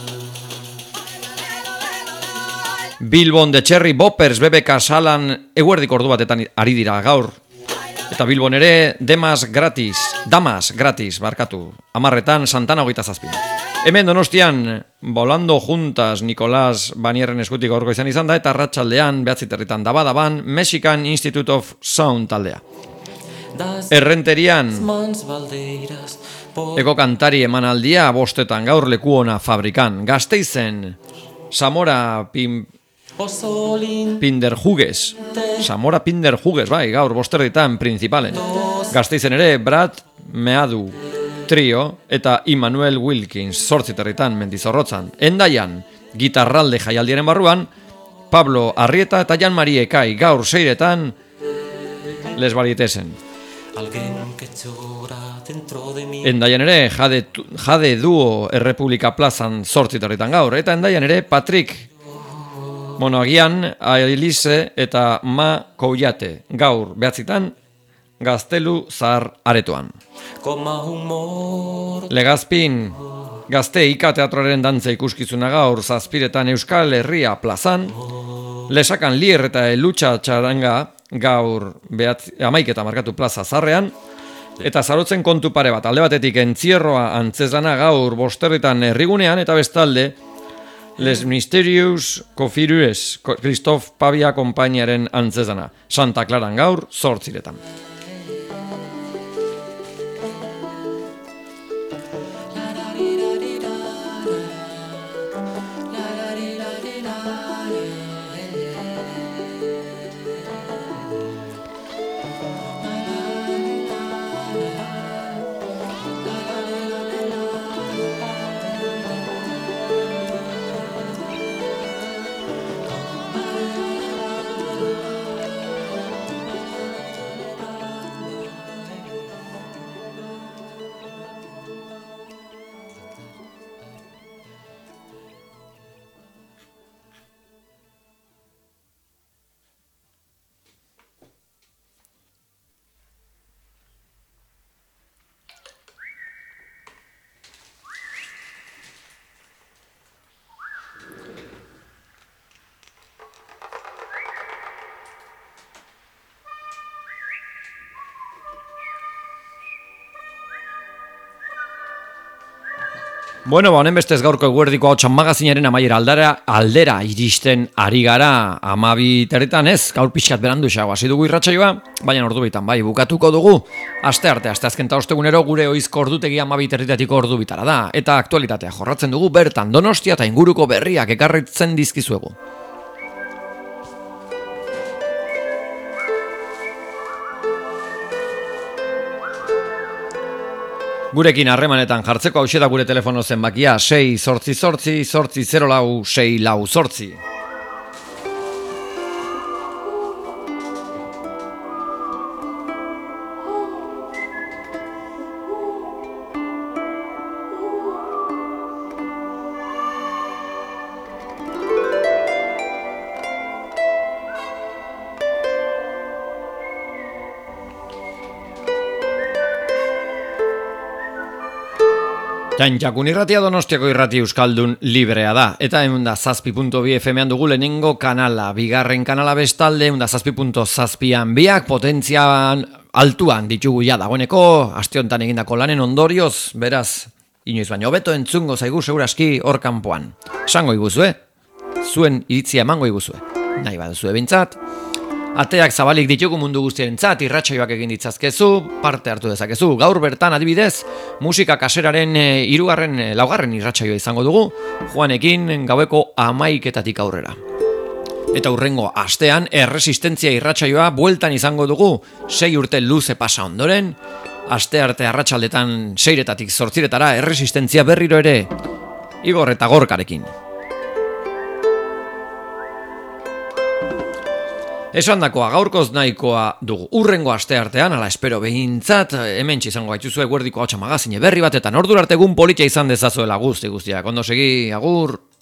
Bilbon de Cherry Boppers B B K salan eguerdik ordu batetan ari dira gaur. Eta Bilbon ere demas gratis, damas gratis, barkatu. Amarretan Santana hogeita zazpin. Hemen Donostian, Volando Juntas Nicolás Banierren eskutik gaurko izan izan da, eta arratsaldean behatziterritan dabadaban Mexican Institute of Sound taldea. Errenterian, eko kantari emanaldia bostetan gaur lekuona fabrikan. Gasteizen, Zamora pin, Pinderjugues, Zamora Pinderjugues, bai, gaur bosterritan principalen. Gasteizen ere, Brad Meadu Trio eta Immanuel Wilkins zortziterritan Mendizorrotzan. Endaian, gitarralde jaialdiaren barruan, Pablo Arrieta eta Jan Marie Ekai gaur seiretan Les Varietesen. Endaian ere, Jade, Jade Duo Errepublika plazan zortziterritan gaur. Eta endaian ere, Patrick Monagian, Ailise eta Ma Kouiate gaur behatzitan Gaztelu Zahar aretoan. Legazpin, Gazte Ika teatroaren dantza ikuskizuna gaur Zazpiretan Euskal Herria plazan. Lesakan Lier eta Elutxa txaranga gaur amaiketa markatu plaza zarrean. Eta zarotzen kontu pare bat, alde batetik entzierroa antzezana gaur bosterritan herrigunean, eta bestalde Les Mysterious Confirures, Christoph Pavia konpainiaren antzezana. Santa Claran gaur zortziretan. Bueno, ba, honen bestez gaurko eguerdiko hau magazinaren amaiera aldera, aldera iristen ari gara amabi terretan ez, gaur pixkat berandu xago, hasi dugu irratsaioa, baina ordu bitan, bai, bukatuko dugu, aste arte, aste azken ta ostegunero gure oizko ordutegi amabi terretatiko ordu bitara da, eta aktualitatea jorratzen dugu bertan Donostia eta inguruko berriak ekarritzen dizkizuegu. Gurekin harremanetan jartzeko hauxe da gure telefono zenbakia sei zortzi zortzi zortzi zero lau sei lau zortzi. Txantxakun irratia Donostiako irrati euskaldun librea da, eta egun da zazpi puntu bi F M-an dugu lehenengo kanala, bigarren kanala bestalde, egun da zazpi puntu zazpian biak, potentzian altuan ditugu ja dagoeneko, aste honetan egindako lanen ondorioz, beraz, inoiz baino hobeto entzungo zaigu seguraski hor kanpoan. Esango iguzue, zuen iritzia emango iguzue, nahi baduzue bintzat. Ateak zabalik ditugu mundu guztiarentzat, irratsaioak egin ditzazkezu, parte hartu dezakezu. Gaur bertan adibidez, musika kaseraren hirugarren, e, laugarren irratsaioa izango dugu, Juanekin gaueko hamaiketatik aurrera. Eta hurrengo astean, erresistentzia irratsaioa bueltan izango dugu, sei urte luze pasa ondoren, aste arte arratsaldetan seiretatik zortziretara erresistentzia berriro ere, Igor eta Gorkarekin. Esan dakoa, gaurkoz nahikoa dugu urrengo aste artean, ala espero behintzat, hemen izango gaituzue eguerdiko hau magazine berri batetan, ordura arte egun politia izan dezazuela guzti guztiak. Ondo segi, agur!